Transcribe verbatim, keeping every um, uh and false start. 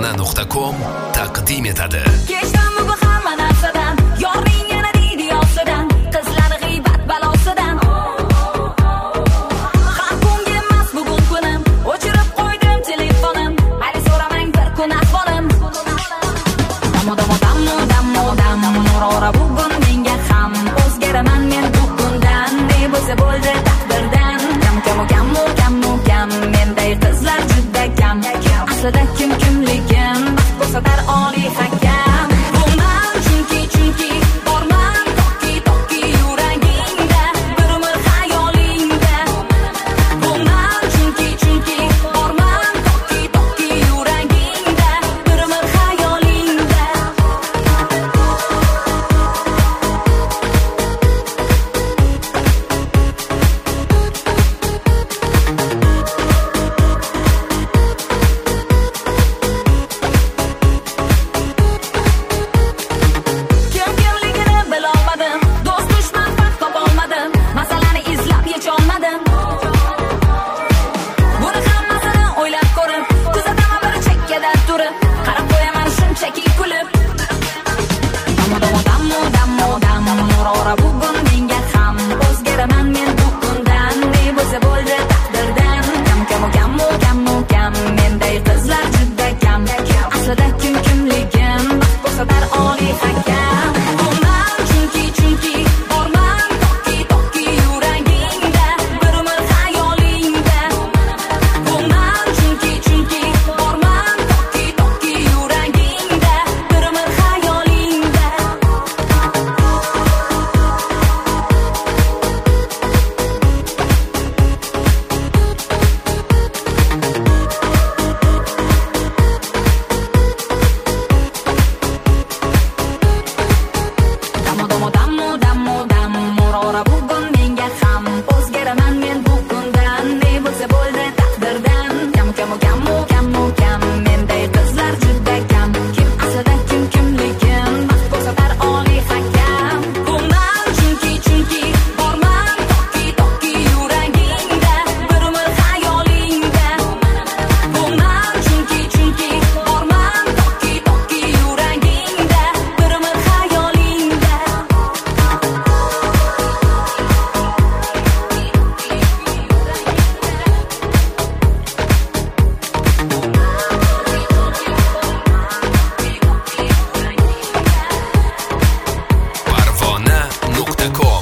parvona nuqta com taqdim etadi. Kechdim bu hamma narsadan, yorning yana deydi yosidan, qizlar g'iybat balosidan. Har kunga emas bugun kunim, o'chirib qo'ydim telefonim, hali so'ramang bir kun ahvolim. Damo damo damo damo damo murora bugun menga ham, o'zgaraman men bugundan, ne bo'lsa bo'ldi taqdirdan. Kam kam kam kam kam menday qizlar juda kam. Aslida kim kimligim bo'lsa dar oliy hakam. Bundan chunki chunki borman toki toki yuragingda, bir umr xayolingda. Bundan chunki chunki borman toki toki yuragingda, bir umr xayolingda. Kim kimligini bilolmadim, do'st dushman farq topolmadim, masalani izlab yecholmadim. Buni hammasini o'ylab ko'rib, kuzataman bir chekkada turib, qarab qo'yaman shunchaki kulib. Damo damo damo damo damo murora bugun menga ham, o'zgaraman men bugundan, ne bo'lsa bo'ldi taqdirdan. Kam kam kam kam kam menday qizlar juda kam. Aslida kim kimligim bo'lsa dar oliy hakam. Bundan chunki chunki borman toki toki yuragingda, bir umr xayolingda. Bundan chunki chunki borman toki toki yuragingda, bir umr xayolingda. Damo damo damo damo damo murora bugun menga ham, o'zgaraman men bugundan, ne bo'lsa bo'ldi taqdirdan. Kam kam kam kam kam menday qizlar juda kam. Kim aslida kim kimligim bo'lsa dar oliy hakam. Bundan chunki chunki borman toki toki yuragingda, bir umr xayolingda. Bundan chunki chunki borman toki toki yuragingda, bir umr xayolingda. parvona nuqta com